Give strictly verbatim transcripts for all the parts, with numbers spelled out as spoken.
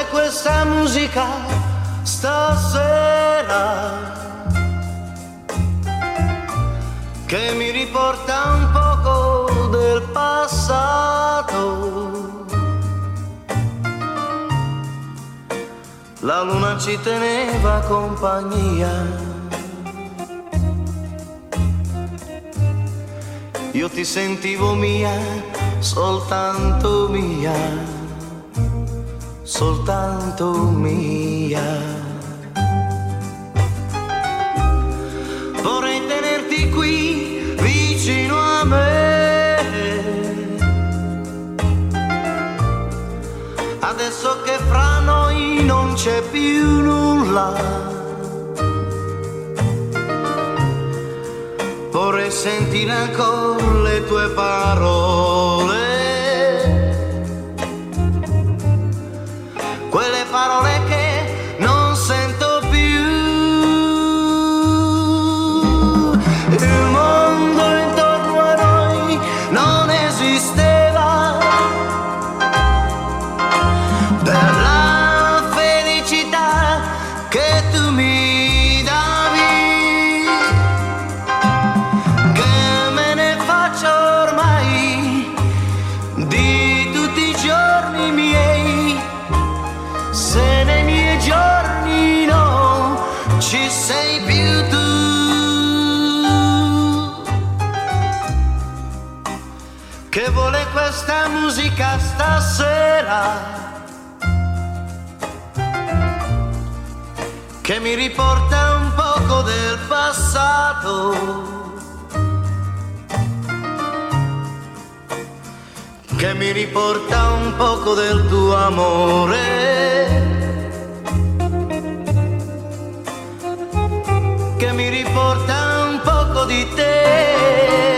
questa musica stasera che mi riporta un poco del passato. La luna ci teneva compagnia, io ti sentivo mia, soltanto mia, soltanto mia. Vorrei tenerti qui vicino a me, adesso che fra noi non c'è più nulla. Vorrei sentire ancora le tue parole, quelle parole che non sento più. Il mondo intorno a noi non esisteva, per la felicità che tu mi davi, che me ne faccio ormai di tutti i giorni miei, se nei miei giorni no ci sei più tu. Che vuole questa musica stasera, che mi riporta un poco del passato, che mi riporta un poco del tuo amore, che mi riporta un poco di te.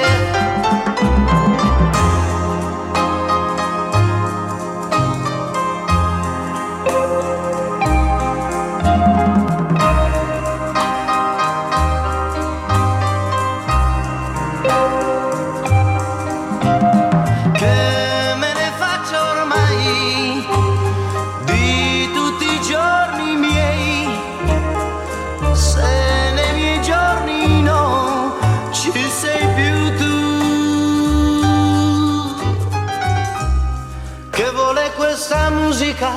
Questa musica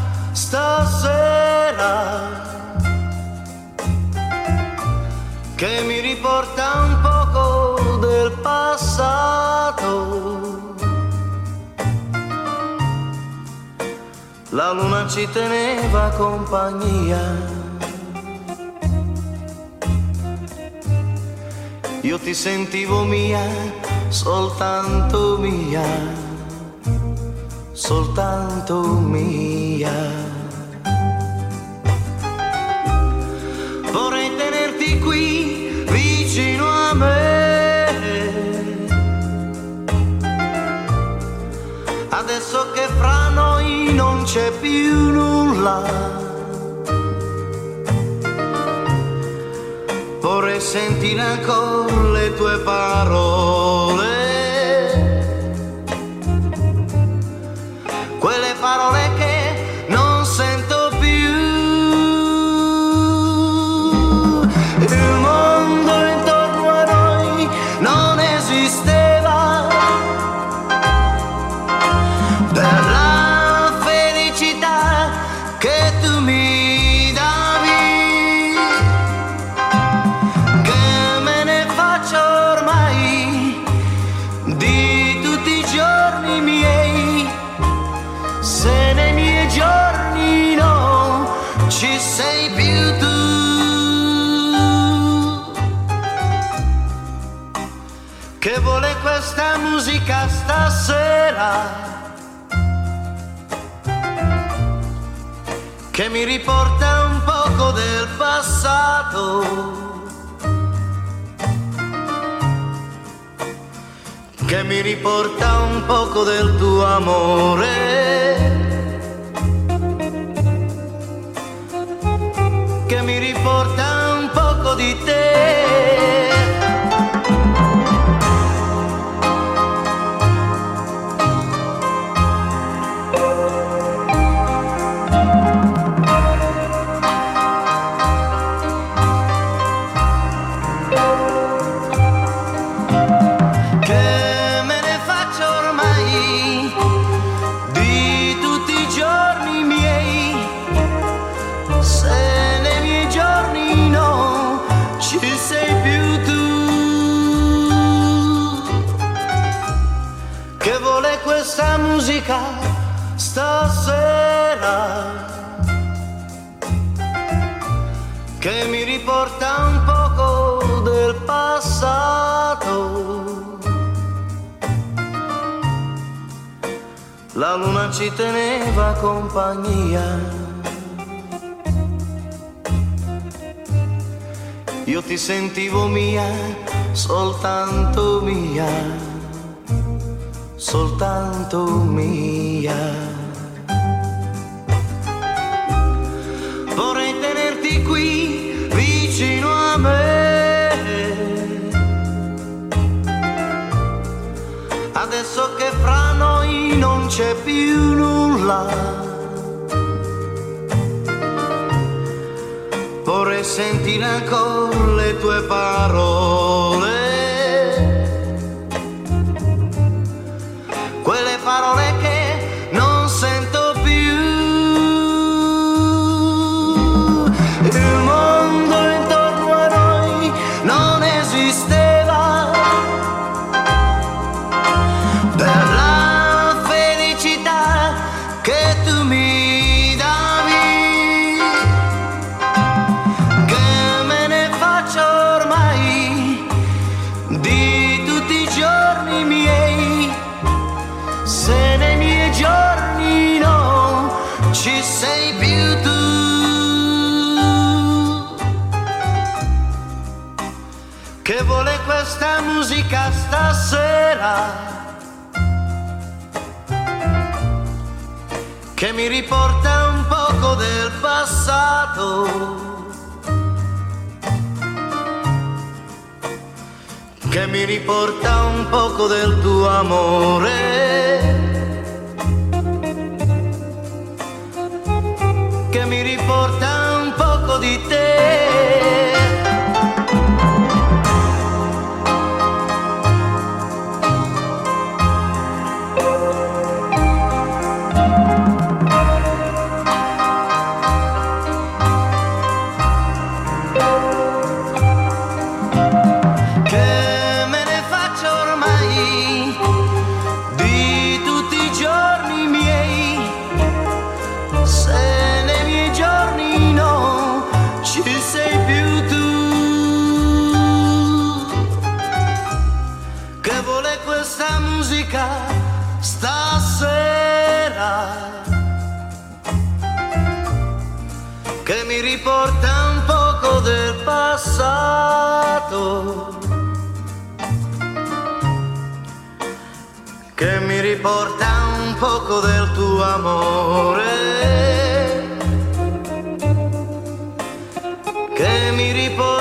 stasera che mi riporta un poco del passato. La luna ci teneva compagnia, io ti sentivo mia, soltanto mia, soltanto mia. Vorrei tenerti qui vicino a me, adesso che fra noi non c'è più nulla. Vorrei sentire ancora le tue parole, quelle parole che non sento più. Il mondo intorno a noi non esisteva, per la felicità che tu mi davi, che me ne faccio ormai di tutti i giorni miei, se nei miei giorni no ci sei più tu. Che vuole questa musica stasera, che mi riporta un poco del passato, che mi riporta un poco del tuo amore, che mi riporta un poco di te. questa musica stasera che mi riporta un poco del passato. La luna ci teneva compagnia, io ti sentivo mia, soltanto mia, soltanto mia. Vorrei tenerti qui vicino a me, adesso che fra noi non c'è più nulla. Vorrei sentire ancora le tue parole, quelle parole che non sento più. Il mondo intorno a noi non esisteva, per la felicità che tu mi davi, che me ne faccio ormai di tutti i giorni miei, se nei miei giorni no ci sei più tu. Che vuole questa musica stasera, che mi riporta un poco del passato, che mi riporta un poco del tuo amore, che mi riporta un poco di te. Questa musica stasera che mi riporta un poco del passato, che mi riporta un poco del tuo amore, che mi riporta